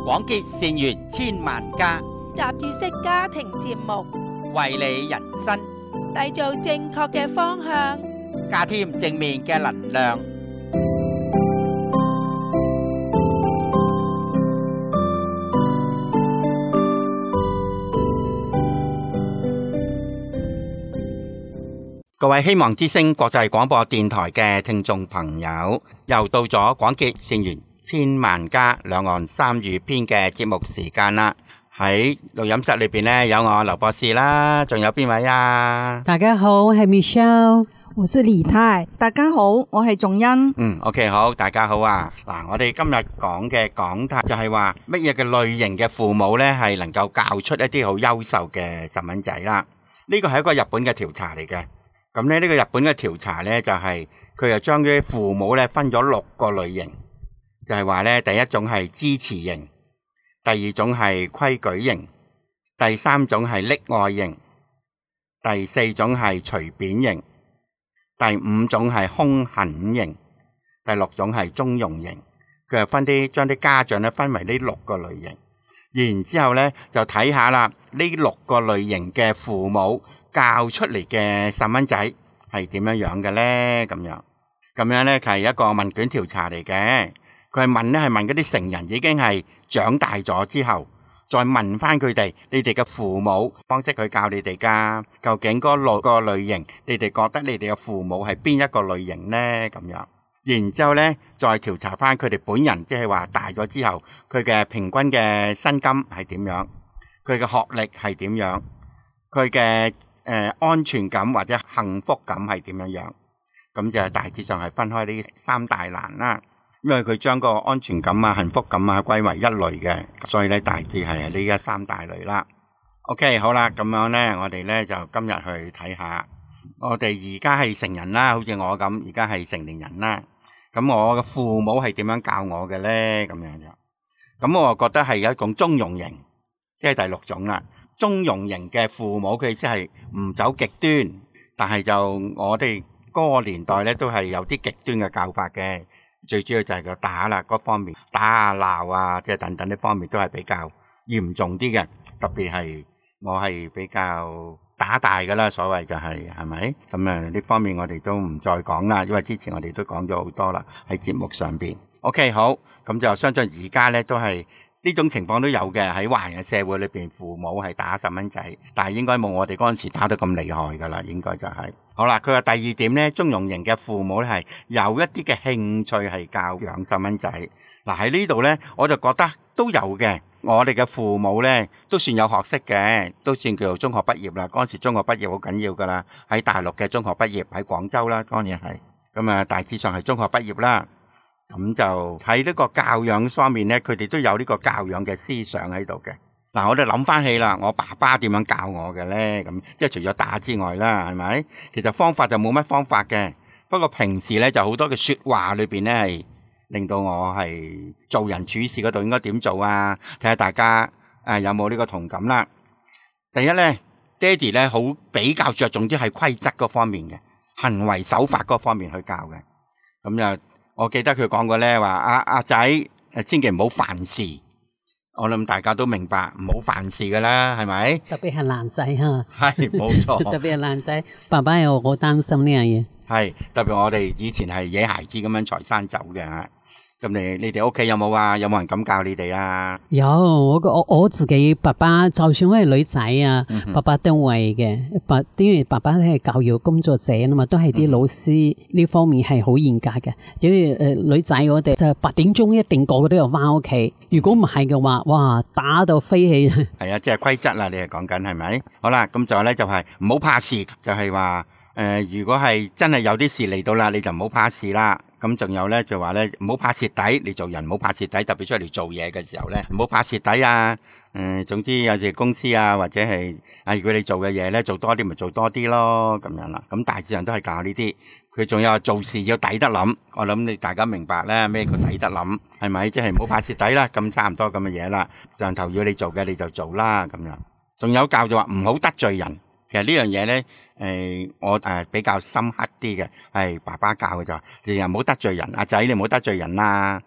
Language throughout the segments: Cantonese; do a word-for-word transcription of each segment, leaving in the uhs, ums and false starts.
廣結善緣千萬家， 雜誌式家庭節目， 為你人生締造正確嘅方向， 加添正面嘅能量。各位希望之聲國際廣播電台嘅聽眾朋友，又到咗廣結善緣千萬家兩岸三語篇嘅節目時間啦。喺錄音室裏邊呢，有我劉博士啦，仲有邊位啊？ 大家好，我係 Michelle， 我是李太。大家好，我係仲恩。 嗯 ，OK， 好，大家好啊。嗱，我哋今日講嘅講題就係話乜嘢嘅類型嘅父母呢，係能夠教出一啲好優秀嘅細蚊仔啦。呢個係一個日本嘅調查嚟嘅。咁咧呢個日本嘅調查呢，就係佢又將啲父母呢分咗六個類型，就係話呢，第一種係支持型，第二種係規矩型，第三種係溺愛型，第四種係隨便型，第五種係兇狠型，第六種係中庸型。佢又分啲將啲家長呢分為呢六個類型，然之後呢就睇下啦，呢六個類型嘅父母教出嚟嘅細蚊仔係點樣樣嘅呢？咁樣咁樣呢，佢係一個問卷調查嚟嘅。佢係問呢，係問嗰啲成人已經係長大咗之後，再問翻佢哋，你哋嘅父母方式去教你哋噶，究竟嗰六個類型，你哋覺得你哋嘅父母係邊一個類型呢？咁樣，然之後呢，再調查翻佢哋本人，即係話大咗之後，佢嘅平均嘅薪金係點樣，佢嘅學歷係點樣，佢嘅誒安全感或者幸福感係點樣樣，咁就大致上係分開呢三大欄啦。因為佢將個安全感啊、幸福感啊歸為一類嘅，所以咧大致係呢一三大類啦。OK， 好啦，咁樣咧，我哋咧就今日去睇下，我哋而家係成人啦，好似我咁，而家係成年人啦。咁我嘅父母係點樣教我嘅咧？咁樣樣，咁我覺得係一種中庸型，即係第六種啦。中庸型嘅父母，佢意思係唔走極端，但係就我哋嗰個年代咧都係有啲極端嘅教法嘅。最主要就係個打啦，嗰方面打啊鬧啊，即係等等呢方面都係比較嚴重啲嘅。特別係我係比較打大噶啦，所謂就係係咪？咁啊呢方面我哋都唔再講啦，因為之前我哋都講咗好多啦喺節目上邊。OK， 好，咁就相信而家咧都係呢種情況都有嘅，喺華人社會裏邊，父母係打細蚊仔，但係應該冇我哋嗰陣時打得咁厲害噶啦，應該就係、是。好啦，佢話第二點咧，中庸型嘅父母咧係有一啲嘅興趣係教養細蚊仔。嗱喺呢度咧，我就覺得都有嘅。我哋嘅父母咧都算有學識嘅，都算叫做中學畢業啦。嗰陣時中學畢業好緊要噶啦，喺大陸嘅中學畢業喺廣州啦，當然係。咁啊，大致上係中學畢業啦。咁就喺呢個教養方面咧，佢哋都有呢個教養嘅思想喺度嘅。嗱，我哋諗翻起啦，我爸爸點樣教我嘅咧？咁即係除咗打之外啦，係咪？其實方法就冇乜方法嘅，不過平時咧就好多嘅說話裏邊咧係令到我係做人處事嗰度應該點做啊？睇下大家誒有冇呢個同感啦。第一咧，爹哋咧好比較着重啲係規則嗰方面嘅，行為手法嗰方面去教嘅。咁就我記得佢講過咧，話阿阿仔誒，千祈唔好犯事。我諗大家都明白，唔好犯事噶啦，係咪？ 特別係男仔吓， 係冇錯。 特別係男仔，爸爸又好擔心呢樣嘢。 係特別我哋以前係野孩子咁樣才生走嘅吓。咁你你哋屋企有冇啊？有冇人咁教你哋啊？ 有，我我我自己爸爸就算我係女仔啊，嗯、爸爸都會嘅。爸，因為爸爸係教育工作者啊嘛，都係啲老師呢方面係好嚴格嘅。因為誒女仔我哋就八點鐘一定個個都要翻屋企，如果唔係嘅話，哇打到飛起。係啊，即係規則啦，你係講緊係咪？好啦，咁仲有咧就係唔好怕事，就係話誒，如果係真係有啲事嚟到啦，你就唔好怕事啦。咁仲有咧就話咧唔好怕蝕底，你做人唔好怕蝕底，特別出嚟做嘢嘅時候咧唔好怕蝕底啊！誒、嗯，總之有時公司啊或者係啊，如果你做嘅嘢咧做多啲咪做多啲咯，咁樣啦。咁大致上都係教呢啲。佢仲有做事要抵得諗，我諗你大家明白咧咩叫抵得諗，係咪？即係唔好怕蝕底啦，咁差唔多咁嘅嘢啦。上頭要你做嘅你就做啦，咁樣。仲有教就話唔好得罪人。其實呢樣嘢咧，誒我誒比較深刻啲嘅，係爸爸教嘅就話，你又唔好得罪人，阿仔你唔好得罪人啦。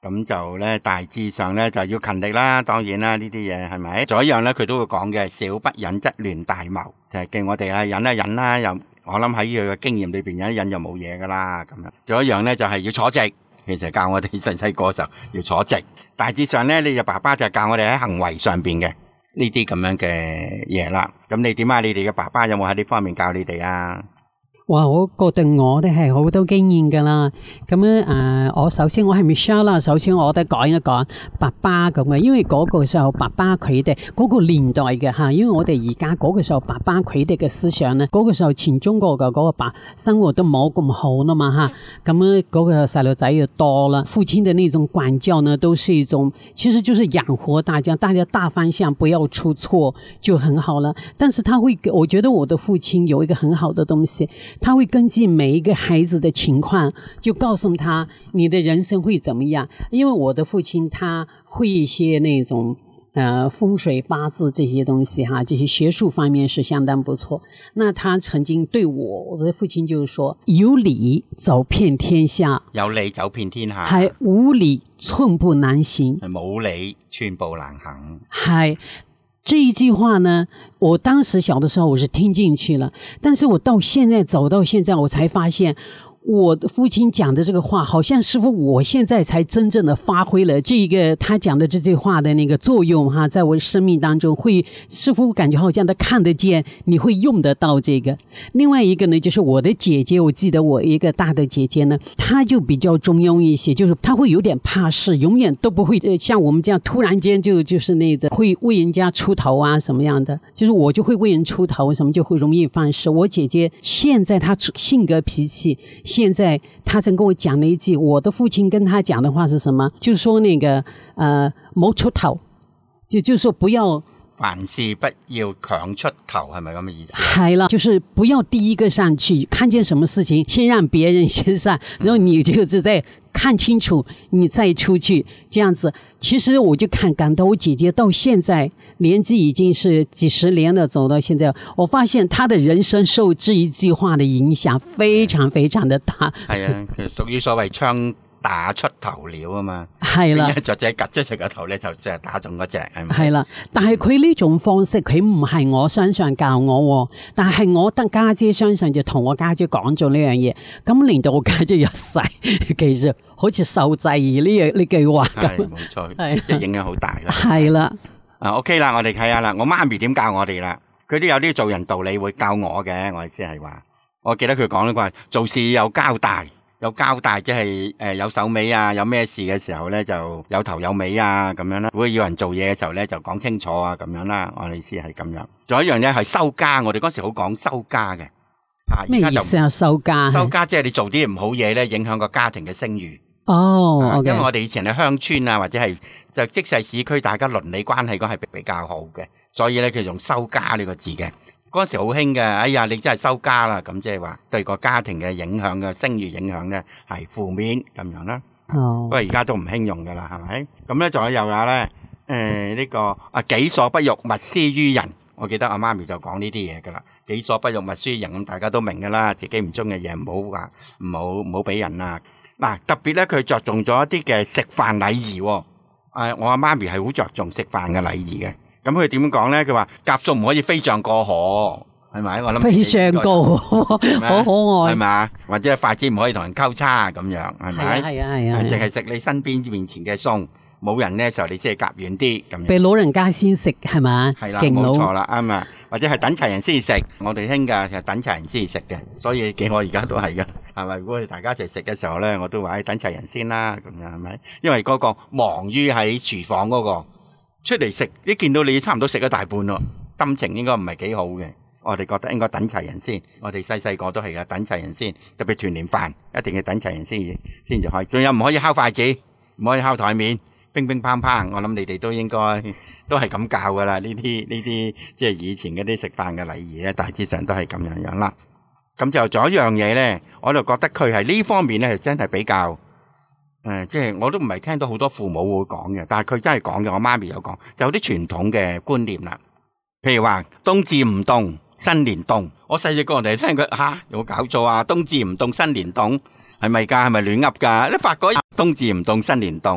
咁就咧大致上咧就要勤力啦，當然啦呢啲嘢係咪？仲有一樣咧佢都會講嘅，小不忍則亂大謀，就係叫我哋啊忍一忍啦，又我諗喺佢嘅經驗裏邊忍一忍就冇嘢噶啦咁樣。仲有一樣咧就係要坐直，其實教我哋細細個就要坐直。大致上咧你嘅爸爸就教我哋喺行為上邊嘅呢啲咁樣嘅嘢啦。咁你點啊？你哋嘅爸爸有冇喺呢方面教你哋啊？ 哇！我覺得我哋係好多經驗㗎啦。咁樣誒，我首先我係 Michelle 啦。首先我哋講一講爸爸咁嘅，因為嗰個時候爸爸佢哋嗰個年代嘅嚇，因為我哋而家嗰個時候爸爸佢哋嘅思想咧，嗰個時候前中國嘅嗰個爸生活都冇咁好啦嘛嚇。咁樣嗰個細路仔又多啦，父親的那種管教呢，都是一種其實就是養活大家，大家大方向不要出錯就很好了。但是他會，我覺得我的父親有一個很好的東西。他會根據每一個孩子的情況，就告訴他你的人生會怎麼樣。因為我的父親他會一些那種呃風水八字這些東西哈，這些學術方面是相當不錯。那他曾經對我，我的父親就是說：有理走遍天下， 有理走遍天下， 係無理寸步難行， 係冇理寸步難行， 係。這一句話呢，我當時小的時候我是聽進去了，但是我到現在走到現在，我才發現我的父親講的這個話，好像似乎我現在才真正的發揮了這個他講的這句話的那個作用哈，在我生命當中會似乎感覺好像他看得見，你會用得到這個。另外一個呢，就是我的姐姐，我記得我一個大的姐姐呢，她就比較中庸一些，就是她會有點怕事，永遠都不會像我們這樣突然間就就是那個會為人家出頭啊什麼樣的，就是我就會為人出頭，什麼就會容易犯事。我姐姐現在她性格脾氣。現在他曾跟我講了一句，我的父親跟他講的話是什麼？就說那個呃，冇出頭，就就說不要凡事不要強出頭，係咪咁嘅意思？ 係啦，就是不要第一個上去，看見什麼事情先讓別人先上，然後你就是在看清楚，你再出去，這樣子。其實我就看感到我姐姐到現在年紀已經是幾十年了，走到現在，我發現她的人生受這一句話的影響非常非常的大。 係啊，其實屬於所謂槍打出頭鳥啊嘛。 係啦， 雀仔夾出隻個頭咧，就即係打中嗰隻係咪？ 係啦，但係佢呢種方式，佢唔係我身上教我，但係我得家姐身上就同我家姐講咗呢樣嘢，咁令到我家姐一世其實好似受制於呢樣呢句話咁。 係冇錯，即係影響好大啦。 係啦， 啊 OK 啦，我哋睇下啦，我媽咪點教我哋啦？佢都有啲做人道理會教我嘅，我意思係話，我記得佢講呢個做事有交代。有交代即係誒有手尾啊，有咩事嘅時候咧就有頭有尾啊咁樣啦。如果要人做嘢嘅時候咧就講清楚啊咁樣啦。我哋意思係咁樣。仲有一樣嘢係收家，我哋嗰時好講收家嘅。 咩意思啊？收家？ 收家即係你做啲唔好嘢咧，影響個家庭嘅聲譽。 哦、 啊 okay. 因為我哋以前喺鄉村啊，或者係就即係市區，大家鄰里關係嗰係比較好嘅，所以咧佢用收家呢個字嘅。嗰陣時好興嘅，哎呀，你真係收家啦，咁即係話對個家庭嘅影響嘅聲譽影響咧係負面咁樣啦。 哦， 不過而家都唔興用噶啦，係咪？咁咧仲有又有咧，誒呢個啊己所不欲，勿施於人。我記得阿媽咪就講呢啲嘢噶啦，己所不欲，勿施於人，咁大家都明噶啦，自己唔中嘅嘢唔好話，唔好唔好俾人啊。嗱，特別咧佢着重咗一啲嘅食飯禮儀。誒，我阿媽咪係好着重食飯嘅禮儀嘅。咁佢點講咧？佢話甲餸唔可以飛象過河，係咪？我諗飛象過河，好可愛， 係咪？或者筷子唔可以同人溝叉咁樣，係咪？ 係啊係啊， 淨係食你身邊面前嘅餸，冇人咧時候你先係夾遠啲咁樣。 俾老人家先食係嘛？ 係啦，冇錯啦，啱啊。或者係等齊人先食，我哋興㗎，其實等齊人先食嘅，所以幾我而家都係㗎，係咪？如果大家一齊食嘅時候咧，我都話誒等齊人先啦，咁樣係咪？因為嗰個忙於喺廚房嗰個。出嚟食，一見到你差唔多食咗大半咯，心情應該唔係幾好嘅。我哋覺得應該等齊人先，我哋細細個都係噶，等齊人先。特別團年飯，一定要等齊人先先就可以。仲有唔可以敲筷子，唔可以敲台面，乒乒乓乓。我諗你哋都應該都係咁教噶啦。呢啲呢啲即係以前嗰啲食飯嘅禮儀咧，大致上都係咁樣樣啦。咁就仲有一樣嘢咧，我就覺得佢係呢方面咧，係真係比較。誒、嗯，即係我都唔係聽到好多父母會講嘅，但係佢真係講嘅。我媽咪有講，有啲傳統嘅觀念啦。譬如話冬至唔凍，新年凍。我細細個人哋聽佢吓，有冇搞錯啊？冬至唔凍，新年凍係咪㗎？係咪亂噏㗎？你發覺冬至唔凍，新年凍，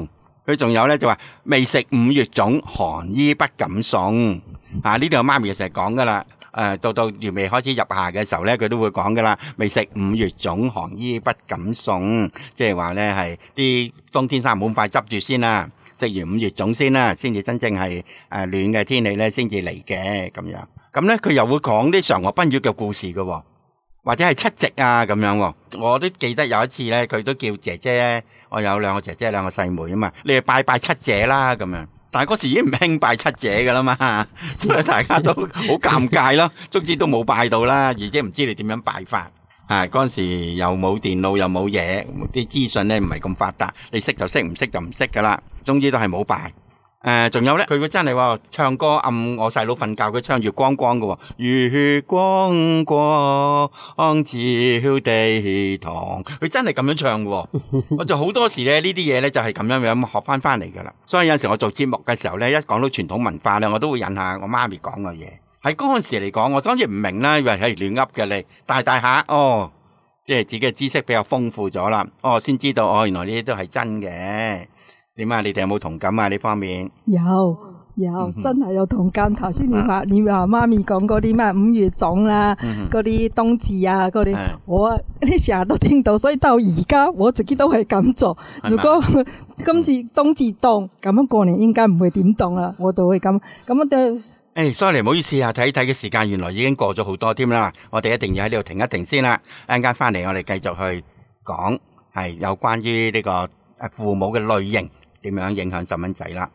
佢仲有咧就話未食五月粽，寒衣不敢送。啊，呢度媽咪成日講噶啦。誒，到到月尾開始入夏嘅時候咧，佢都會講噶啦。未食五月粽，寒衣不敢送，即係話咧係啲冬天衫冇咁快執住先啦，食完五月粽先啦，先至真正係誒暖嘅天氣咧先至嚟嘅咁樣。咁咧佢又會講啲嫦娥奔月嘅故事嘅喎。或者係七夕啊咁樣喎，我都記得有一次咧，佢都叫姐姐，我有兩個姐姐兩個細妹啊嘛，你哋拜拜七姐啦咁樣。但係嗰時已經唔興拜七姐噶啦嘛，所以大家都好尷尬咯，總之都冇拜到啦，而且唔知你點樣拜法。啊，嗰陣時又冇電腦又冇嘢，啲資訊咧唔係咁發達，你識就識，唔識就唔識噶啦。總之都係冇拜。誒，仲有咧，佢會真係話唱歌暗我細佬瞓覺，佢唱月光光嘅喎，月光光照地堂，佢真係咁樣唱嘅喎。我就好多時咧呢啲嘢咧就係咁樣樣學翻翻嚟㗎啦。所以有陣時我做節目嘅時候咧，一講到傳統文化咧，我都會引下我媽咪講嘅嘢。喺嗰陣時嚟講，我當然唔明啦，以為係亂噏嘅你，大大下哦，即係自己嘅知識比較豐富咗啦，哦，先知道哦，原來呢啲都係真嘅。點啊？你哋有冇同感啊？呢方面有有，真係有同感。頭先你話你話媽咪講嗰啲咩五月粽啦，嗰啲冬至啊，嗰啲我呢成日都聽到，所以到而家我自己都係咁做。如果今次冬至凍，咁樣過年應該唔會點凍啦，我都會咁咁樣對。 誒 ，sorry， 唔好意思啊，睇睇嘅時間原來已經過咗好多添啦，我哋一定要喺呢度停一停先啦。一陣間翻嚟，我哋繼續去講係有關於呢個誒父母嘅類型點樣影響細蚊仔啦。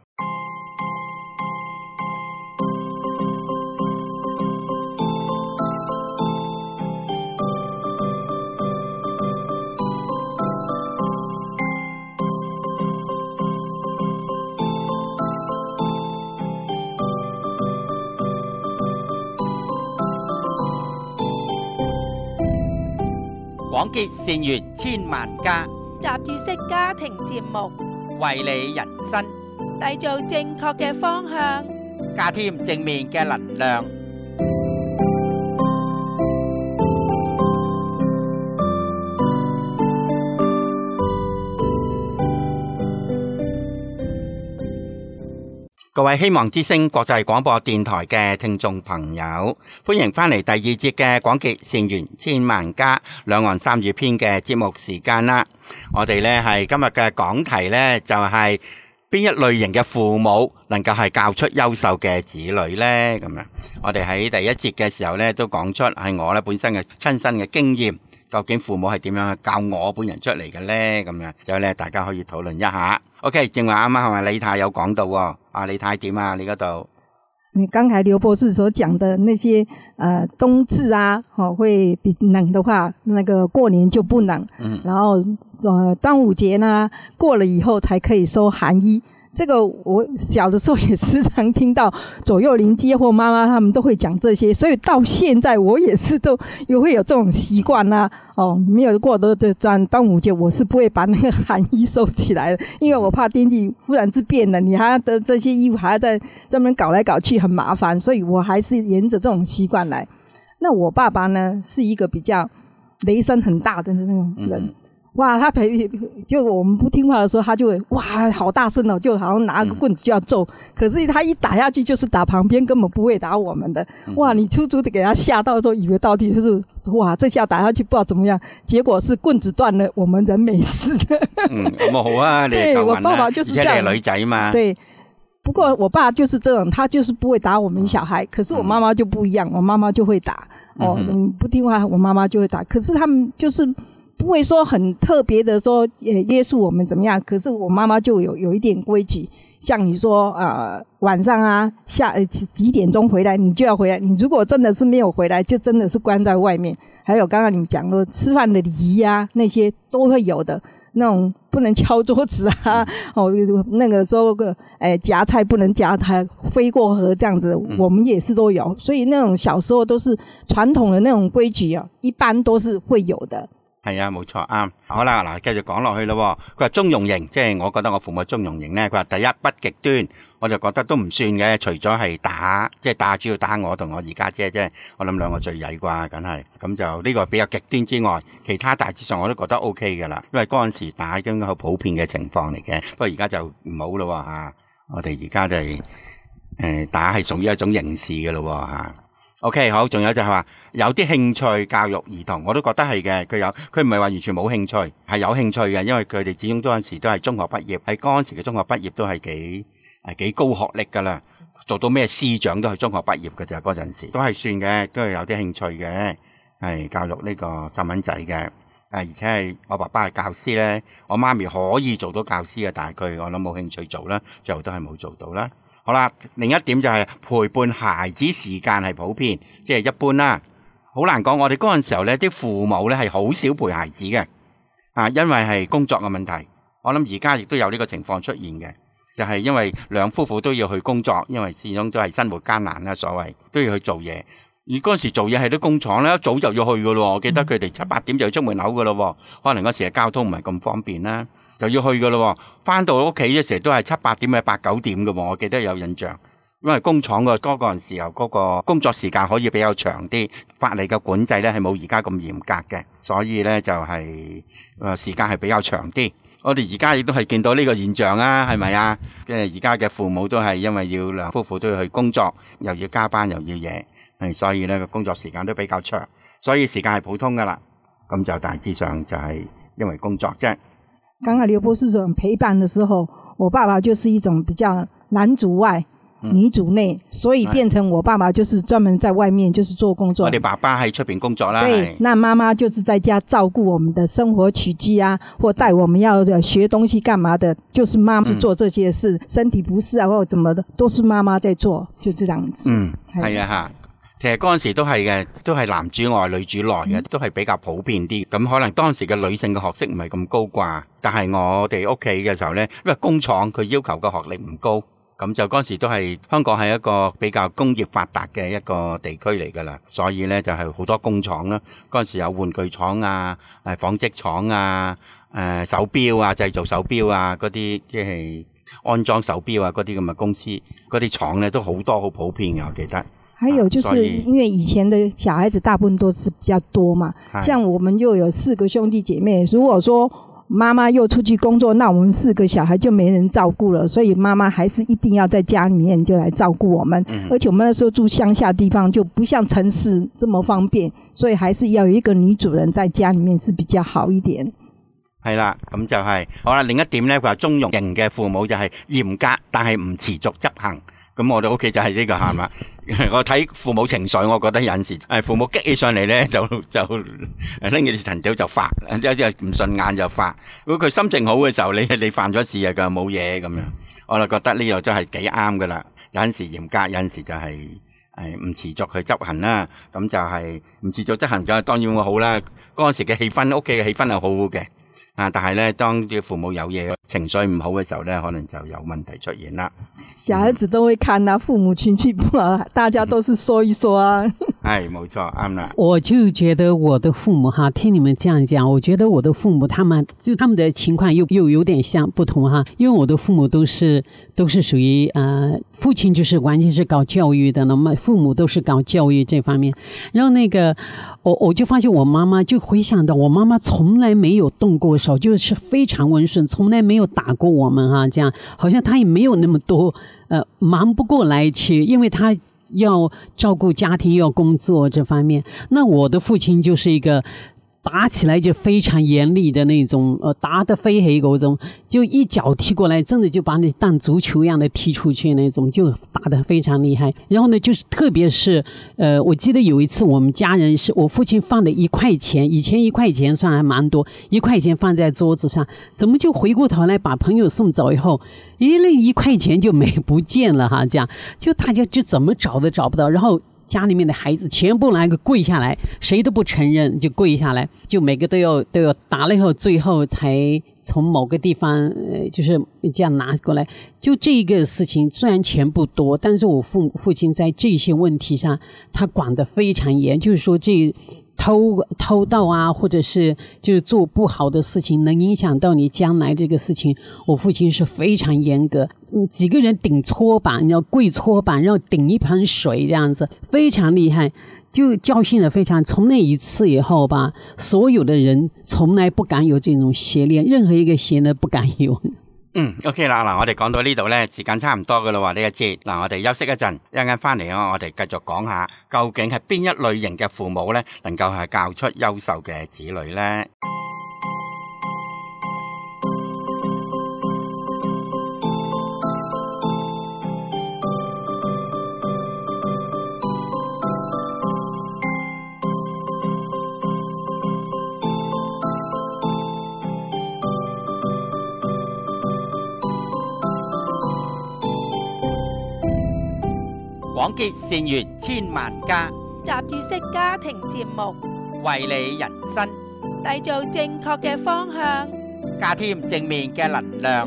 廣結善緣千萬家， 雜誌式家庭節目， 為你人生締造正確嘅方向， 加添正面嘅能量。各位希望之聲國際廣播電台嘅聽眾朋友，歡迎翻嚟第二節嘅廣結善緣千萬家兩岸三語篇嘅節目時間啦。我哋呢係今日嘅講題呢，就係邊一類型嘅父母能夠係教出優秀嘅子女呢？咁樣，我哋喺第一節嘅時候呢，都講出係我呢本身嘅親身嘅經驗。究竟父母係點樣教我本人出嚟嘅呢？咁樣，所以咧大家可以討論一下。OK， 正話啱啱係咪李太有講到喎？啊，李太點啊？你嗰度？ 你剛才劉博士所講的那些，呃，冬至啊，哦，會比冷的話，那個過年就不冷。嗯。然後，呃，端午節呢，過了以後才可以收寒衣。這個我小的時候也時常聽到左右鄰居或媽媽他們都會講這些，所以到現在我也是都也會有這種習慣啦。哦，沒有過的的端端午節，我是不會把那個寒衣收起來的，因為我怕天氣忽然之變了，你還要的這些衣服還要在這邊搞來搞去很麻煩，所以我還是沿着這種習慣來。那我爸爸呢，是一個比較雷聲很大的那種人。嗯，哇，他陪就我們不聽話的時候，他就會哇好大聲哦，就好像拿個棍子就要揍。嗯，可是他一打下去就是打旁邊，根本不會打我們的。哇，你粗粗的給他嚇到，都以為到底就是哇，這下打下去不知道怎麼樣，結果是棍子斷了，我們人沒事的。 嗯，咁啊好啊，你對我爸爸就是這樣， 而且你係女仔嘛。 對，不過我爸就是這種，他就是不會打我們小孩，可是我媽媽就不一樣，我媽媽就會打。哦，嗯，不聽話，我媽媽就會打。可是他們就是不會說很特別的說，呃，約束我們怎麼樣？可是我媽媽就有有一點規矩，像你說，呃，晚上啊，下呃幾幾點鐘回來，你就要回來。你如果真的是沒有回來，就真的是關在外面。還有剛剛你們講的吃飯的禮儀啊，那些都會有的。那種不能敲桌子啊，哦，那個說個，誒，夾菜不能夾它飛過河這樣子，我們也是都有。所以那種小時候都是傳統的那種規矩啊，一般都是會有的。 係啊，冇錯啱。好啦，嗱，繼續講落去咯。佢話中庸型，即係我覺得我父母中庸型咧。佢話第一不極端，我就覺得都唔算嘅，除咗係打，即係打主要打我同我二家姐啫。我諗兩個最曳啩，梗係咁就呢個比較極端之外，其他大致上我都覺得 O K 㗎啦。因為嗰陣時打應該好普遍嘅情況嚟嘅，不過而家就唔好咯嚇。我哋而家就係、是、誒、呃、打係屬於一種刑事嘅咯嚇。OK， 好，仲有就係話有啲興趣教育兒童，我都覺得係嘅。佢有，佢唔係話完全冇興趣，係有興趣嘅，因為佢哋始終嗰陣時都係中學畢業，喺嗰陣時嘅中學畢業都係幾係幾高學歷㗎啦，做到咩司長都係中學畢業㗎咋，嗰陣時都係算嘅，都係有啲興趣嘅，係教育呢個細蚊仔嘅。誒，而且係我爸爸係教師咧，我媽咪可以做到教師嘅，但係佢我諗冇興趣做啦，最後都係冇做到啦。好啦，另一點就係陪伴孩子時間係普遍，即係一般啦。好難講，我哋嗰陣時候咧，啲父母咧係好少陪孩子嘅，啊，因為係工作嘅問題。我諗而家亦都有呢個情況出現嘅，就係因為兩夫婦都要去工作，因為始終都係生活艱難啦，所謂都要去做嘢。而嗰陣時做嘢係啲工廠咧，一早就要去噶咯。我記得佢哋七八點就要出門口噶咯，可能嗰時嘅交通唔係咁方便啦，就要去噶咯。翻到屋企嘅時候都係七八點嘅八九點噶，我記得有印象。因為工廠嘅嗰個陣時候嗰個工作時間可以比較長啲，法例嘅管制咧係冇而家咁嚴格嘅，所以咧就係誒時間係比較長啲。我哋而家亦都係見到呢個現象啊，係咪啊？即係而家嘅父母都係因為要兩夫婦都要去工作，又要加班又要嘢。所以咧個工作時間都比較長，所以時間係普通噶啦。咁就大致上就係因為工作啫。 剛剛劉博士說陪伴的時候，我爸爸就是一種比較男主外、嗯、女主內，所以變成我爸爸就是專門在外面就是做工作。 我哋爸爸喺出邊工作啦。 對，那媽媽就是在家照顧我們的生活起居啊，或帶我們要學東西幹嘛的，就是媽媽去做這些事。嗯、身體不適啊或者怎麼的，都是媽媽在做，就這樣子。 嗯，係啊嚇。其實嗰陣時都係嘅，都係男主外女主內嘅，都係比較普遍啲。咁可能當時嘅女性嘅學識唔係咁高啩，但係我哋屋企嘅時候呢，因為工廠佢要求嘅學歷唔高，咁就嗰陣時都係香港係一個比較工業發達嘅一個地區嚟㗎啦，所以呢，就係好多工廠啦。嗰陣時有玩具廠啊、誒紡織廠啊、誒手錶啊、製造手錶啊嗰啲，即係安裝手錶啊嗰啲咁嘅公司，嗰啲廠呢都好多好普遍嘅，我記得。 還有就是因為以前的小孩子大部分都是比較多嘛，像我們就有四個兄弟姐妹，如果說媽媽又出去工作，那我們四個小孩就沒人照顧了，所以媽媽還是一定要在家裡面就來照顧我們、嗯、而且我們那時候住鄉下地方就不像城市這麼方便，所以還是要有一個女主人在家裡面是比較好一點。 係啦，咁就係、是、好啦。另一點呢，佢話中庸型嘅父母就係嚴格但係唔持續執行。咁我哋屋企就係呢個係嘛，我睇父母情緒，我覺得有陣時誒父母激起上嚟咧，就就拎住藤條就發，有啲唔順眼就發。如果佢心情好嘅時候，你你犯咗事啊，佢冇嘢咁樣，我就覺得呢個真係幾啱噶啦。有陣時嚴格，有陣時就係誒唔持續去執行啦。咁就係唔持續執行就當然會好啦。嗰陣時嘅氣氛，屋企嘅氣氛係好好嘅。啊！但係咧，當啲父母有嘢情緒唔好嘅時候咧，可能就有問題出現啦。 小孩子都會看啊，父母情緒不好，大家都是說一說啊。 係冇錯，啱啦。 我就覺得我的父母哈，聽你們這樣講，我覺得我的父母他們就他們的情況又又有點像不同哈，因為我的父母都是都是屬於呃，父親就是完全是搞教育的，那麼父母都是搞教育這方面。然後那個我我就發現我媽媽就回想到我媽媽從來沒有動過手，就是非常溫順，從來沒有打過我們哈，這樣好像她也沒有那麼多呃忙不過來去，因為她要照顧家庭要工作這方面。那我的父親就是一個打起來就非常嚴厲的那種，呃，打得飛起嗰種，就一腳踢過來，真的就把你當足球一樣的踢出去那種，就打得非常厲害。然後呢，就是特別是，呃，我記得有一次我們家人是我父親放的一塊錢，以前一塊錢算還蠻多，一塊錢放在桌子上，怎麼就回過頭來把朋友送走以後，咦，那一塊錢就沒不見了哈，這樣就大家就怎麼找都找不到，然後家裡面的孩子全部來個跪下來，誰都不承認就跪下來，就每個都要都要打了以後，最後才從某個地方呃就是這樣拿過來。就這個事情雖然錢不多，但是我父父親在這些問題上他管得非常嚴，就是說這偷偷盗啊，或者是就是做不好的事情，能影响到你将来这个事情，我父亲是非常严格。嗯，几个人顶搓板，要跪搓板，然后顶一盆水这样子，非常厉害。就教训了非常，从那一次以后吧，所有的人从來不敢有這種邪念，任何一個邪呢不敢有。 嗯 ，OK 啦，嗱，我哋講到呢度呢，時間差唔多噶啦喎，呢一節，嗱，我哋休息一陣，一陣間翻嚟啊，我哋繼續講下，究竟係邊一類型嘅父母呢，能夠係教出優秀嘅子女呢？廣結善緣千萬家， 雜誌式家庭節目， 為你人生締造正確嘅方向， 加添正面嘅能量。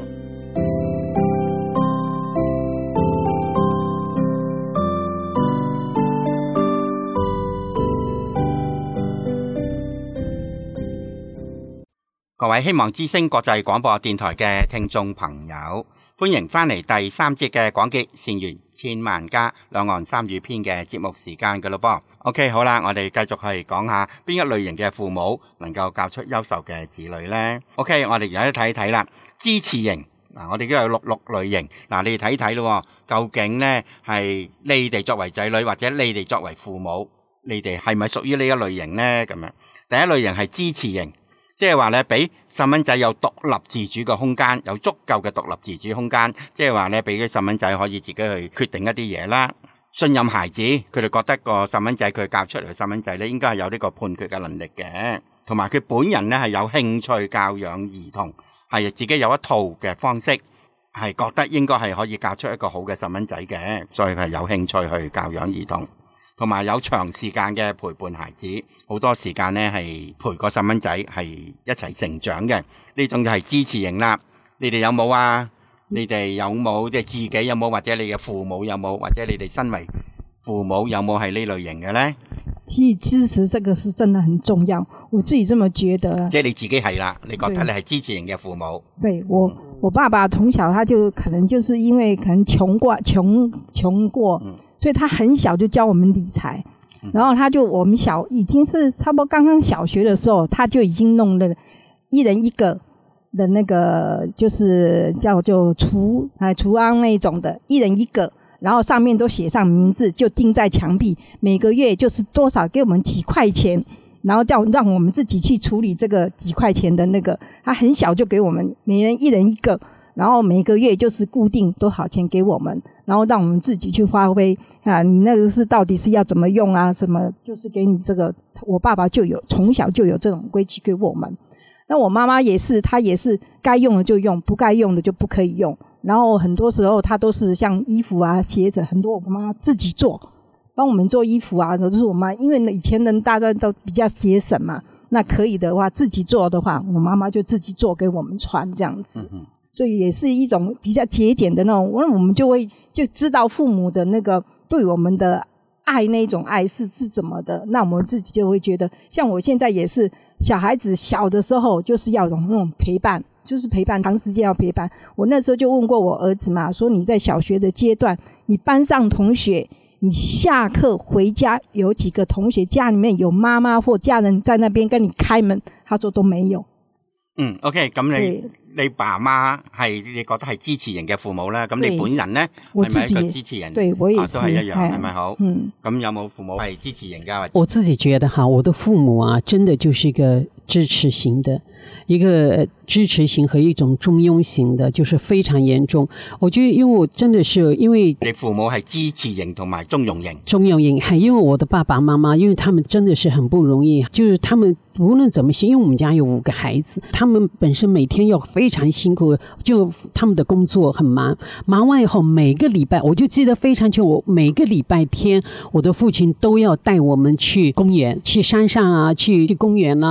各位希望之聲國際廣播電台嘅聽眾朋友，歡迎翻嚟第三節嘅廣結善緣千萬家兩岸三語篇嘅節目時間嘅咯噃。OK， 好啦，我哋繼續係講下邊一類型嘅父母能夠教出優秀嘅子女呢？ OK， 我哋而家睇一睇啦，支持型嗱，我哋都有六六類型嗱，你哋睇睇咯，究竟呢係你哋作為仔女或者你哋作為父母，你哋係咪屬於呢一類型呢？咁樣第一類型係支持型。即係話咧，俾細蚊仔有獨立自主嘅空間，有足夠嘅獨立自主空間。即係話咧，俾啲細蚊仔可以自己去決定一啲嘢啦。信任孩子，佢哋覺得個細蚊仔佢教出嚟嘅細蚊仔咧，應該係有呢個判決嘅能力嘅，同埋佢本人咧係有興趣教養兒童，係自己有一套嘅方式，係覺得應該係可以教出一個好嘅細蚊仔嘅，所以佢係有興趣去教養兒童。同埋有長時間嘅陪伴孩子，好多時間咧係陪個細蚊仔係一齊成長嘅，呢種就係支持型啦。你哋有冇啊？你哋有冇即係自己有冇，或者你嘅父母有冇，或者你哋身為父母有冇係呢類型嘅呢？ 其實支持這個是真的很重要，我自己這麼覺得。 即係你自己係啦，你覺得你係支持型嘅父母？ 對，我我爸爸從小他就可能就是因為可能窮過窮窮過。嗯，所以他很小就教我們理財，然後他就我們小已經是差不多剛剛小學的時候，他就已經弄了一人一個的那個，就是叫做廚哎廚安那種的，一人一個，然後上面都寫上名字，就釘在牆壁，每個月就是多少給我們幾塊錢，然後叫讓我們自己去處理這個幾塊錢的那個，他很小就給我們每人一人一個。然後每個月就是固定多少錢給我們，然後讓我們自己去發揮啊！你那個是到底是要怎麼用啊？什麼就是給你這個，我爸爸就有從小就有這種規矩給我們。那我媽媽也是，她也是該用的就用，不該用的就不可以用。然後很多時候她都是像衣服啊、鞋子，很多我媽媽自己做，幫我們做衣服啊，都是我媽。因為以前人大家都比較節省嘛，那可以的話自己做的話，我媽媽就自己做給我們穿這樣子。嗯，所以也是一種比較節儉的那種，我們就會就知道父母的那個對我們的愛，那種愛是是怎麼的，那我們自己就會覺得，像我現在也是小孩子小的時候就是要有那種陪伴，就是陪伴，長時間要陪伴。我那時候就問過我兒子嘛，說你在小學的階段，你班上同學，你下課回家有幾個同學家裡面有媽媽或家人在那邊跟你開門？他說都沒有。 嗯 ，OK， 咁你你爸媽係你覺得係支持型嘅父母啦，咁你本人呢係咪一個支持人？ 對，我也是， 啊、都係一樣，係咪好？ 嗯， 咁有冇父母係支持型㗎？ 我自己覺得哈，我的父母啊，真的就是一個支持型的，一個支持型和一種中庸型的，就是非常嚴重。我覺得因為我真的是因為你父母係支持型同埋中庸型， 中庸型係因為我的爸爸媽媽，因為他們真的是很不容易，就是他們無論怎麼行，因為我們家有五個孩子，他們本身每天要非常辛苦，就他們的工作很忙，忙完以後每個禮拜，我就記得非常清楚，我每個禮拜天我的父親都要帶我們去公園，去山上啊，去去公園啊，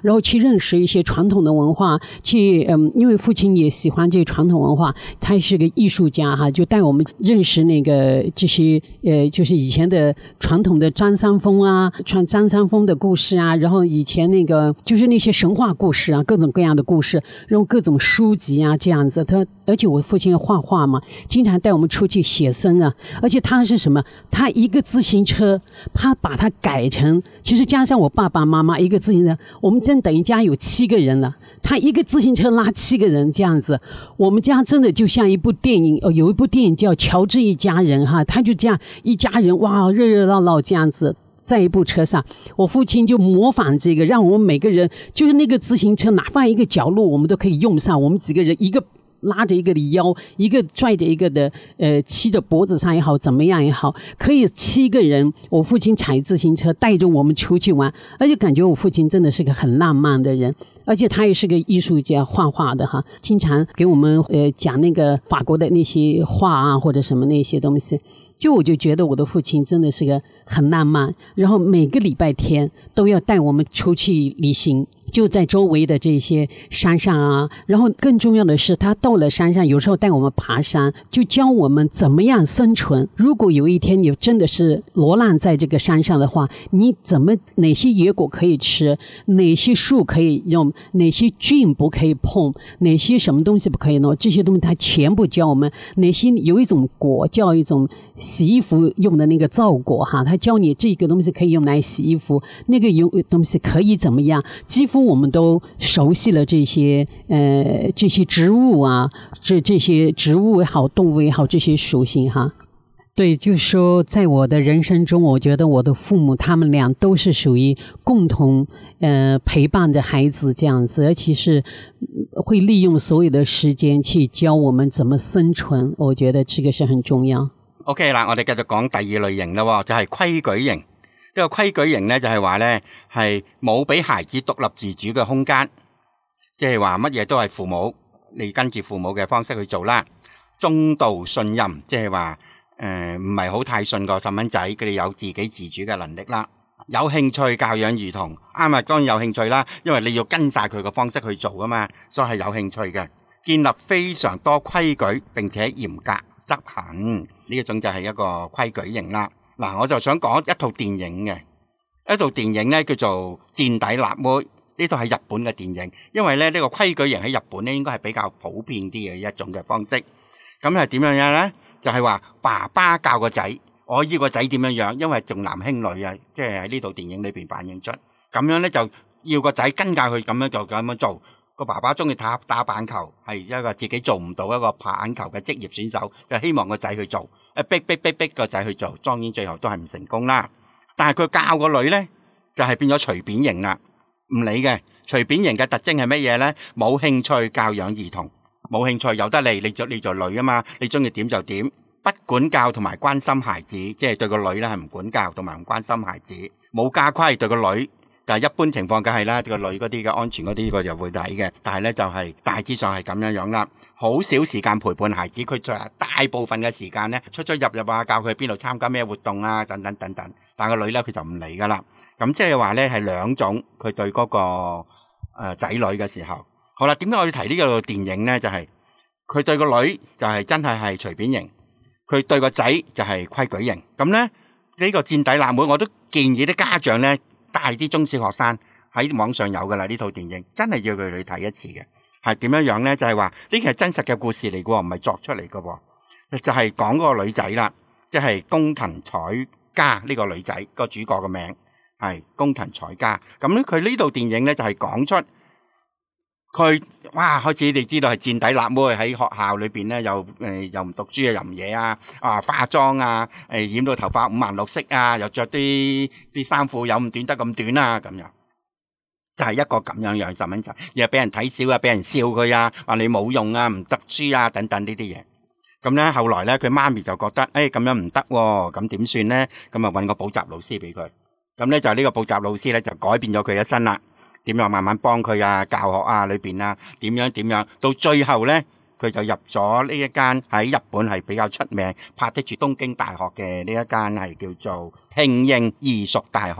然后去认识一些传统的文化，去嗯，因为父亲也喜欢这个传统文化，他是个艺术家哈，就带我们认识那个这些呃，就是以前的传统的张三丰啊，传张三丰的故事啊，然后以前那个就是那些神话故事啊，各种各样的故事，然后各种书籍啊这样子。他而且我父亲画画嘛，经常带我们出去写生啊，而且他是什么？他一个自行车，他把它改成，其实加上我爸爸妈妈一个自行车，我们真等于家有七个人了。他一个自行车拉七个人这样子，我们家真的就像一部电影，呃，有一部电影叫《乔治一家人》哈，他就这样一家人哇热热闹闹这样子。在一部车上，我父亲就模仿这个，让我们每个人就是那个自行车哪放一个角落，我们都可以用上。我们几个人一个拉着一个的腰，一个拽着一个的，呃，骑着脖子上也好，怎么样也好，可以七个人。我父亲踩自行车带着我们出去玩，而且感觉我父亲真的是个很浪漫的人，而且他也是个艺术家，画画的哈，经常给我们呃讲那个法国的那些画啊或者什么那些东西。就我就觉得我的父亲真的是个很浪漫，然后每个礼拜天都要带我们出去旅行，就在周围的这些山上啊，然后更重要的是他到了山上有时候带我们爬山，就教我们怎么样生存。如果有一天你真的是落难在这个山上的话，你怎么哪些野果可以吃，哪些树可以用，哪些菌不可以碰，哪些什么东西不可以弄，这些东西他全部教我们。哪些有一种果叫一种洗衣服用的那个皂果哈，他教你这个东西可以用来洗衣服，那个用东西可以怎么样，几乎我们都熟悉了这些呃这些植物啊，这这些植物也好，动物也好，这些属性哈。对，就是说在我的人生中，我觉得我的父母他们俩都是属于共同呃陪伴着孩子这样子，而且是会利用所有的時間去教我們怎麼生存，我覺得這個是很重要。 OK 啦，我哋繼續講第二類型啦，就係規矩型。呢個規矩型咧就係話咧係冇俾孩子獨立自主嘅空間，即係話乜嘢都係父母，你跟住父母嘅方式去做啦。中度信任，即係話誒唔係好太信個細蚊仔，佢哋有自己自主嘅能力啦。有興趣教養兒童，啱啊，當然有興趣啦，因為你要跟晒佢個方式去做㗎嘛，所以係有興趣嘅。建立非常多規矩並且嚴格執行，呢一種就係一個規矩型啦。嗱，我就想講一套電影嘅，一套電影咧叫做《墊底辣妹》，呢套係日本嘅電影，因為咧呢個規矩型喺日本咧應該係比較普遍啲嘅一種嘅方式。咁係點樣樣咧？就係話爸爸教個仔。我依個仔點樣樣，因為重男輕女啊，即係喺呢套電影裏邊反映出，咁樣咧就要個仔跟教佢咁樣就咁樣做。個爸爸中意打打板球，係一個自己做唔到一個棒球嘅職業選手，就希望個仔去做，誒逼逼逼逼個仔去做，當然最後都係唔成功啦。但係佢教個女咧，就係變咗隨便型啦，唔理嘅。隨便型嘅特徵係乜嘢咧？冇興趣教養兒童，冇興趣由得你，你做你做女啊嘛，你中意點就點。不管教同埋關心孩子，即係對個女咧係唔管教同埋唔關心孩子，冇家規對個女，但係一般情況梗係啦，個女嗰啲嘅安全嗰啲個就會睇嘅，但係咧就係大致上係咁樣樣啦。好少時間陪伴孩子，佢就大部分嘅時間咧出出入入啊，教佢邊度參加咩活動啊，等等等等。但係個女咧佢就唔理噶啦。咁即係話咧係兩種佢對嗰個誒仔女嘅時候。好啦，點解我要提呢個電影咧？就係佢對個女就係真係係隨便型。佢對個仔就係規矩型，咁咧呢個墊底辣妹我都建議啲家長咧帶啲中小學生喺網上有噶啦，呢套電影真係要佢哋睇一次嘅。係點樣樣咧？就係話呢個係真實嘅故事嚟嘅喎，唔係作出嚟嘅喎，就係講嗰個女仔啦，即係宮藤彩嘉呢個女仔個主角嘅名係宮藤彩嘉。咁咧佢呢套電影咧就係講出。佢哇開始你知道係墊底辣妹喺學校裏邊咧，又誒又唔讀書啊，又唔嘢啊，啊化妝啊，誒染到頭髮五顏六色啊，又着啲啲衫褲又唔短得咁短啊，咁樣就係一個咁樣樣細蚊仔，又俾人睇小啊，俾人笑佢啊，話你冇用啊，唔讀書啊，等等呢啲嘢。咁咧後來咧佢媽咪就覺得誒咁樣唔得喎，咁點算咧？咁啊揾個補習老師俾佢，咁咧就呢個補習老師咧就改變咗佢一生啦。點樣慢慢幫佢啊，教學啊裏邊啊，點樣點樣，到最後咧，佢就入咗呢一間喺日本係比較出名，拍得住東京大學嘅呢一間係叫做慶應義塾大學。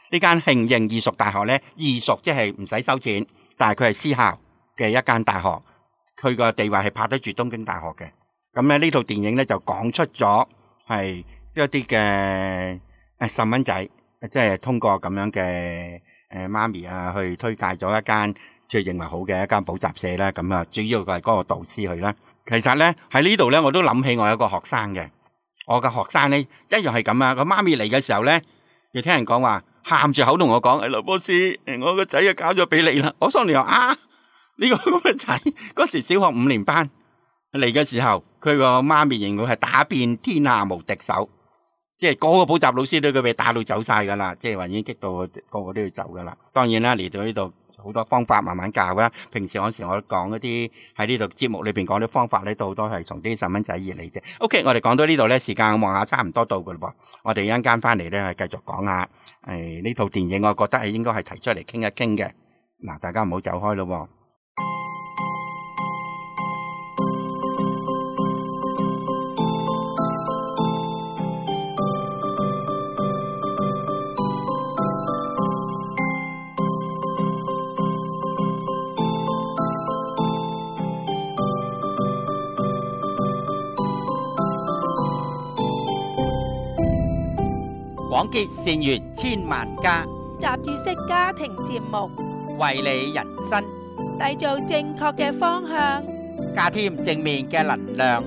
呢間慶應義塾大學咧，義塾即係唔使收錢，但係佢係私校嘅一間大學，佢個地位係拍得住東京大學嘅。咁咧呢套電影咧就講出咗係一啲嘅誒細蚊仔，即係通過咁樣嘅誒媽咪啊去推介咗一間佢認為好嘅一間補習社啦。咁啊，主要佢係嗰個導師去啦。其實咧喺呢度咧，我都諗起我有個學生嘅，我嘅學生咧一樣係咁啊。個媽咪嚟嘅時候咧，要聽人講話，喊住口同我講：誒劉博士，我個仔啊交咗俾你啦。我心裏話啊，呢個咁嘅仔嗰時小學五年班嚟嘅時候，佢個媽咪認為係打遍天下無敵手，即係個個補習老師都佢被打到走晒噶啦，即係話已經激到個個都要走噶啦。當然啦，嚟到呢度好多方法慢慢教啦。平時嗰時我講一啲喺呢度節目裏邊講啲方法咧，都好多係從啲細蚊仔而嚟嘅。OK， 我哋講到呢度咧，時間望下差唔多到噶啦噃。我哋一陣間翻嚟咧，繼續講下誒呢套電影，我覺得係應該係提出嚟傾一傾嘅。嗱，大家唔好走開咯。 廣結善緣千萬家， 雜誌式家庭節目， 為你人生締造正確嘅方向， 加添正面嘅能量。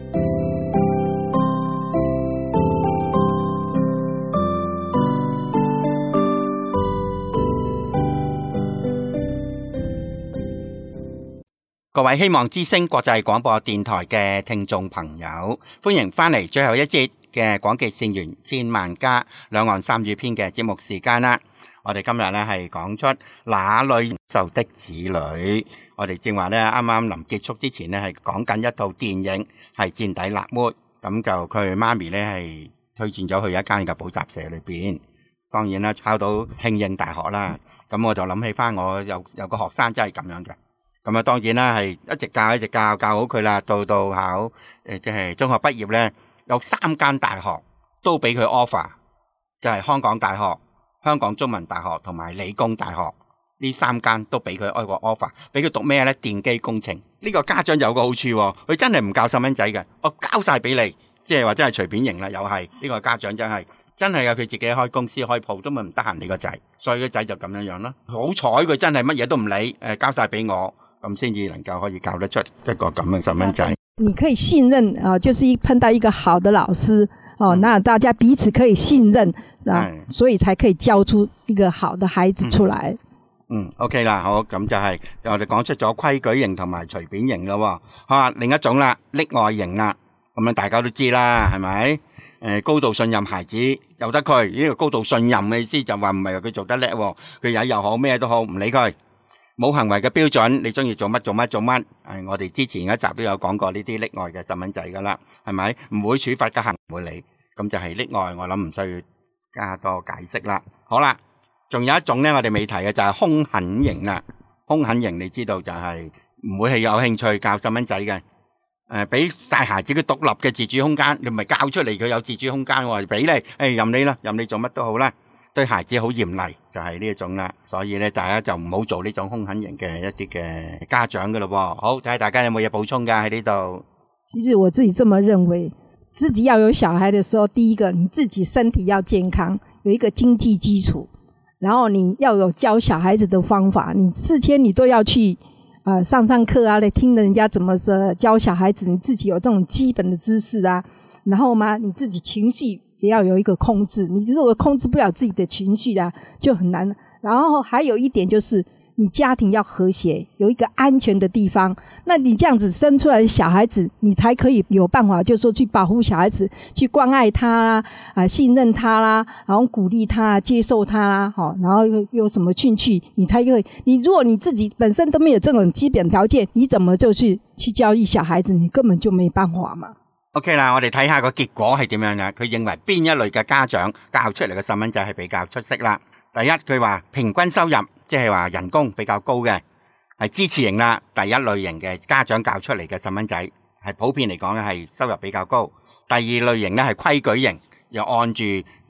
各位希望之聲國際廣播電台嘅聽眾朋友，歡迎翻嚟最後一節嘅廣結善緣千萬家兩岸三語篇嘅節目時間啦。我哋今日咧係講出那裏就的子女。我哋正話咧啱啱臨結束之前咧係講緊一套電影係墊底辣妹，咁就佢媽咪咧係推薦咗去一間嘅補習社裏邊。當然啦，考到慶應大學啦。咁我就諗起翻我有有個學生真係咁樣嘅。咁啊，當然啦，係一直教一直教教好佢啦，到到考誒即係中學畢業咧，有三間大學都俾佢 offer，就係香港大學、香港中文大學同埋理工大學，呢三間都俾佢開個 offer，俾佢讀咩咧？電機工程。呢個家長有個好處喎，佢真係唔教細蚊仔嘅，我交晒俾你，即係話真係隨便型啦，又係呢個家長真係真係有佢自己開公司開鋪都咪唔得閒理個仔，所以個仔就咁樣樣咯。好彩佢真係乜嘢都唔理，誒交晒俾我。咁先至能夠可以教得出一個咁嘅細蚊仔。 你可以信任啊、呃，就是一碰到一個好的老師哦、呃嗯，那大家彼此可以信任啊、呃，所以才可以教出一個好的孩子出來。 嗯，嗯 ，OK 啦，好，咁就係、是、我哋講出咗規矩型同埋隨便型咯。好啊，另一種啦，溺愛型啦，咁樣大家都知啦，係咪？誒、呃，高度信任孩子，由得佢呢、這個高度信任嘅意思就話唔係話佢做得叻，佢曳又好咩都好，唔理佢。冇行為嘅標準，你中意做乜做乜做乜。誒，我哋之前一集都有講過呢啲溺愛嘅細蚊仔噶啦，係咪？唔會處罰嘅行為理，咁就係溺愛。我諗唔需要加多解釋啦。好啦，仲有一種咧，我哋未提嘅就係兇狠型啦。兇狠型你知道就係唔會係有興趣教細蚊仔嘅。誒，俾晒孩子佢獨立嘅自主空間，你唔係教出嚟佢有自主空間喎，俾你，誒任你啦，任你做乜都好啦。對孩子好嚴厲，就係呢一種啦，所以咧大家就唔好做呢種兇狠型嘅一啲嘅家長噶咯喎。好，睇下大家有冇嘢補充噶喺呢度。 其實我自己這麼認為，自己要有小孩的時候，第一個你自己身體要健康，有一個經濟基礎，然後你要有教小孩子的方法，你事先你都要去呃上上課啊，來聽人家怎麼說教小孩子，你自己有這種基本的知識啊，然後嘛你自己情緒也要有一個控制，你如果控制不了自己的情緒啊，就很難。然後還有一點就是你家庭要和諧，有一個安全的地方，那你這樣子生出來的小孩子，你才可以有辦法就是說去保護小孩子，去關愛他啦，啊信任他啦，然後鼓勵他，接受他啦，好，然後有有什麼興趣你才可以。你如果你自己本身都沒有這種基本條件，你怎麼就去去教育小孩子，你根本就沒辦法嘛。 OK 啦，我哋睇下個結果係點樣嘅。佢認為邊一類嘅家長教出嚟嘅細蚊仔係比較出色啦。第一，佢話平均收入，即係話人工比較高嘅，係支持型啦。第一類型嘅家長教出嚟嘅細蚊仔係普遍嚟講咧係收入比較高。第二類型咧係規矩型，又按住誒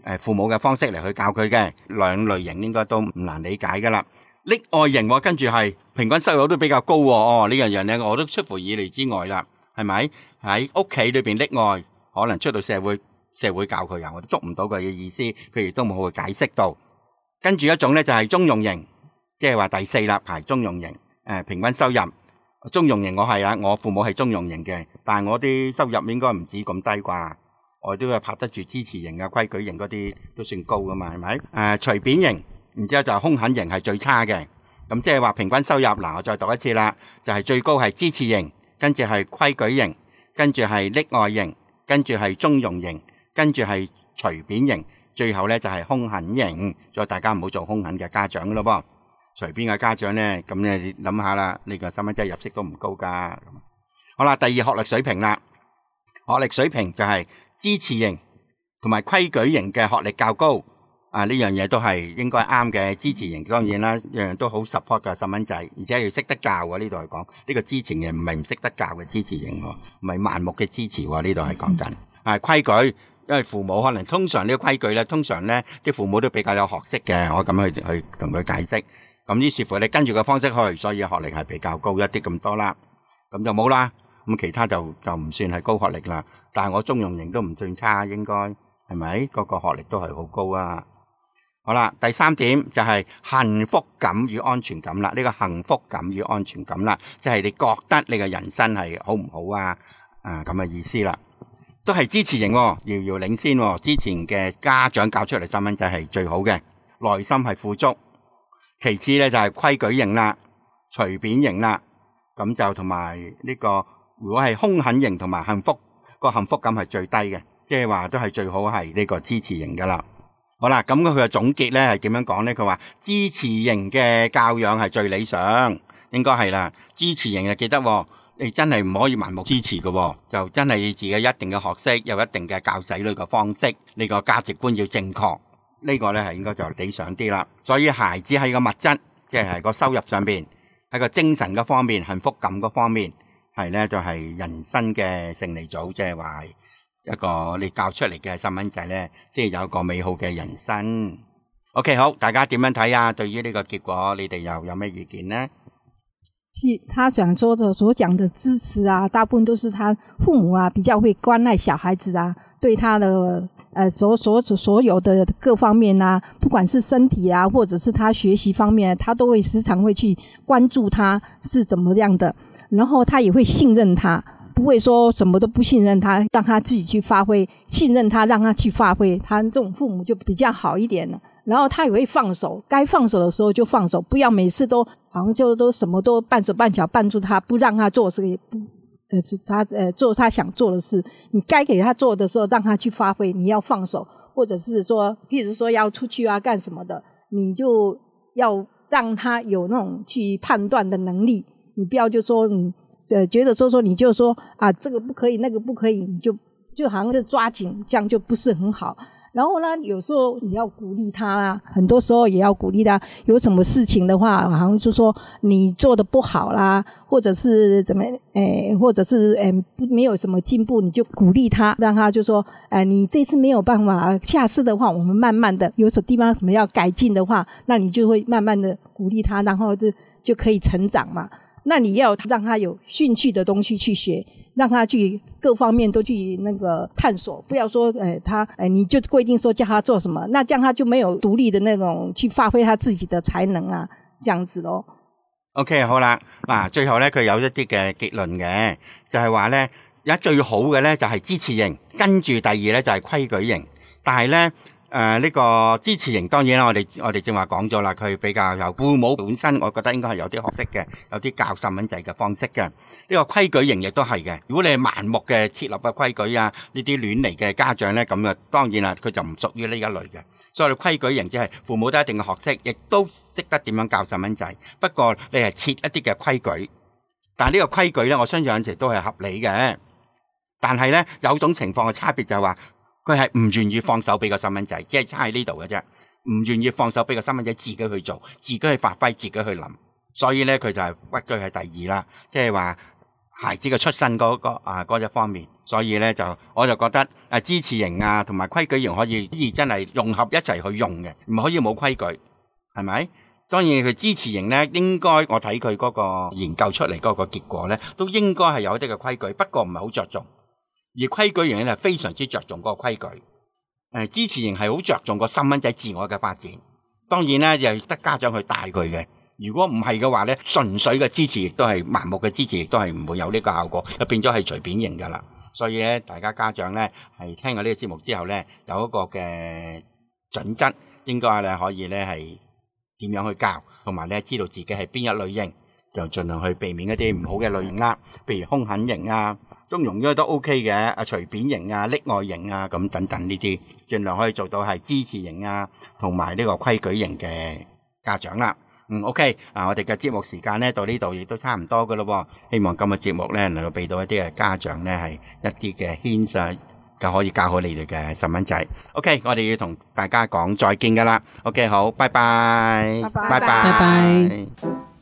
誒父母嘅方式嚟去教佢嘅，兩類型應該都唔難理解噶啦。溺愛型喎，跟住係平均收入都比較高喎，哦呢樣樣咧我都出乎意料之外啦，係咪？喺屋企裏邊溺愛，可能出到社會社會教佢啊，我都捉唔到佢嘅意思，佢亦都冇去解釋到。跟住一種咧就係中庸型，即係話第四啦，排中庸型，誒平均收入。中庸型我係啊，我父母係中庸型嘅，但係我啲收入應該唔止咁低啩，我都係拍得住支持型啊、規矩型嗰啲都算高噶嘛，係咪？誒、呃、隨便型，然之後就係兇狠型係最差嘅，咁即係話平均收入嗱，我再讀一次啦，就係、是、最高係支持型，跟住係規矩型，跟住係溺愛型，跟住係中庸型，跟住係隨便型，最後咧就係兇狠型，所以大家唔好做兇狠嘅家長咯噃。隨便嘅家長咧，咁你諗下啦，呢個細蚊仔入息都唔高噶。好啦，第二學歷水平啦，學歷水平就係支持型同埋規矩型嘅學歷較高，啊呢樣嘢都係應該啱嘅。支持型當然啦，樣樣都好 support 嘅細蚊仔，而且要識得教喎。呢度係講呢個支持型唔係唔識得教嘅支持型喎，唔係盲目嘅支持喎。呢度係講緊啊規矩，因為父母可能通常呢個規矩咧，通常咧啲父母都比較有學識嘅，我咁去去同佢解釋。咁於是乎你跟住個方式去，所以學歷係比較高一啲咁多啦，咁就冇啦。咁其他就就唔算係高學歷啦。但係我中庸型都唔算差，應該係咪？個個學歷都係好高啊。好啦，第三點就係幸福感與安全感啦。呢個幸福感與安全感啦，即係你覺得你嘅人生係好唔好啊？啊咁嘅意思啦，都係支持型，遙遙領先。之前嘅家長教出嚟細蚊仔係最好嘅，內心係富足。其次咧就係規矩型啦、隨便型啦，咁就同埋呢個如果係兇狠型同埋幸福個幸福感係最低嘅，即係話都係最好係呢個支持型噶啦。好啦，咁佢嘅總結咧係點樣講咧？佢話支持型嘅教養係最理想，應該係啦。支持型就記得，你真係唔可以盲目支持嘅，就真係要自己一定嘅學識，有一定嘅教仔女嘅方式，呢個價值觀要正確。呢個咧係應該就理想啲啦，所以孩子喺個物質，即係個收入上邊，喺個精神嗰方面、幸福感嗰方面，係咧就係人生嘅勝利組，即係話一個你教出嚟嘅細蚊仔咧，先有一個美好嘅人生。OK， 好，大家點樣睇啊？對於呢個結果，你哋又有咩意見呢？ 他講說的所講的支持啊，大部分都是他父母啊比較會關愛小孩子啊，對他的呃所所所有的各方面啊，不管是身體啊，或者是他學習方面，他都會時常會去關注他是怎麼樣的，然後他也會信任他，不會說什麼都不信任他，讓他自己去發揮，信任他讓他去發揮，他這種父母就比較好一點了。然後他也會放手，該放手的時候就放手，不要每次都好像就都什麼都半手半腳絆住他，不讓他做事，也不呃他呃做他想做的事。你該給他做的時候，讓他去發揮，你要放手，或者是說，譬如說要出去啊幹什麼的，你就要讓他有那種去判斷的能力。你不要就說你呃覺得說說你就說啊這個不可以，那個不可以，你就就好像就抓緊，這樣就不是很好。然後呢，有時候也要鼓勵他啦，很多時候也要鼓勵他。有什麼事情的話，好像就說你做得不好啦，或者是怎麼誒，或者是誒沒有什麼進步，你就鼓勵他，讓他就說誒，你這次沒有辦法，下次的話我們慢慢的，有什麼地方什麼要改進的話，那你就會慢慢的鼓勵他，然後就就可以成長嘛。那你要讓他有興趣的東西去學，讓他去各方面都去那個探索，不要說誒他誒你就規定說叫他做什麼，那這樣他就沒有獨立的那種去發揮他自己的才能啊，這樣子咯。 OK， 好啦，嗱，最後咧佢有一啲嘅結論嘅，就係話咧而家最好嘅咧就係支持型，跟住第二咧就係規矩型，但係咧。誒、呃、呢、這個支持型當然啦，我哋我哋正話講咗啦，佢比較有父母本身，我覺得應該係有啲學識嘅，有啲教細蚊仔嘅方式嘅。呢、這個規矩型亦都係嘅。如果你係盲目嘅設立嘅規矩啊，呢啲亂嚟嘅家長咧，咁啊當然啦，佢就唔屬於呢一類嘅。所以規矩型即係父母都一定嘅學識，亦都識得點樣教細蚊仔。不過你係設一啲嘅規矩，但係呢個規矩咧，我相信有陣時都係合理嘅。但係咧有種情況嘅差別就係話。佢係唔願意放手俾個細蚊仔，只係差喺呢度嘅啫，唔願意放手俾個細蚊仔自己去做，自己去發揮，自己去諗，所以咧佢就係屈居喺第二啦，即係話孩子嘅出身嗰、個啊嗰一方面，所以咧就我就覺得誒支持型啊同埋規矩型可以可以真係融合一齊去用嘅，唔可以冇規矩，係咪？當然佢支持型咧，應該我睇佢嗰個研究出嚟嗰個結果咧，都應該係有一啲嘅規矩，不過唔係好着重。而規矩型咧係非常之着重嗰個規矩，誒支持型係好着重個細蚊仔自我嘅發展。當然咧，又得家長去帶佢嘅。如果唔係嘅話咧，純粹嘅支持亦都係盲目嘅支持，亦都係唔會有呢個效果，就變咗係隨便型噶啦。所以咧，大家家長咧係聽過呢個節目之後咧，有一個嘅準則，應該咧可以咧係點樣去教，同埋咧知道自己係邊一類型，就盡量去避免一啲唔好嘅類型啦。譬如兇狠型啊、中庸應該都 OK 嘅，啊隨便型啊、溺愛型啊咁等等呢啲，盡量可以做到係支持型啊，同埋呢個規矩型嘅家長啦。嗯 OK 啊，我哋嘅節目時間咧到呢度亦都差唔多噶咯，希望今日節目咧能夠俾到一啲嘅家長咧係一啲嘅牽涉，就可以教好你哋嘅細蚊仔。OK， 我哋要同大家講再見噶啦。OK， 好，拜拜， 拜拜拜拜。 拜拜。